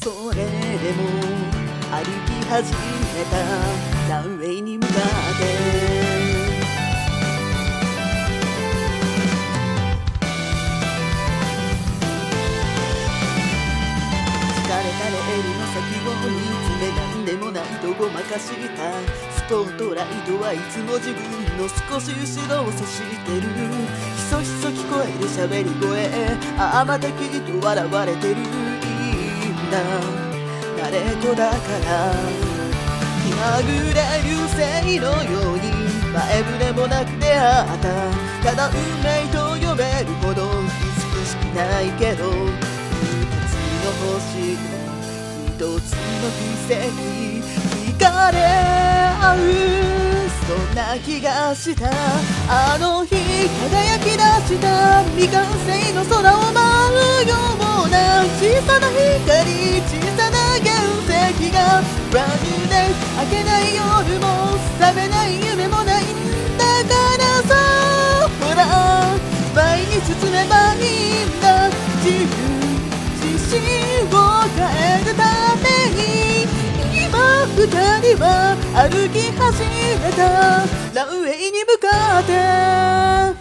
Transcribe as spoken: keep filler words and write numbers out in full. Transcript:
それでも歩き始めたランウェイに向かって疲れたレールの先を見つめなんでもないとごまかしたスポットライトはいつも自分の少し後ろを指してるひそひそ聞こえる喋り声ああまたきっと笑われてるいいんだ誰とだから気まぐれ流星のように前触れもなく出会ったただ運命と呼べるほど美しくないけど一つの星の一つの奇跡惹かれ合うそんな気がしたあの日輝き出した未完成の空を舞うような小さな光小さな原石が Brand new day 明けない夜も覚めない夢もないんだからさほら前に進めばいいんだ自由自信を変えるために今二人は歩き始めたランウェイに向かって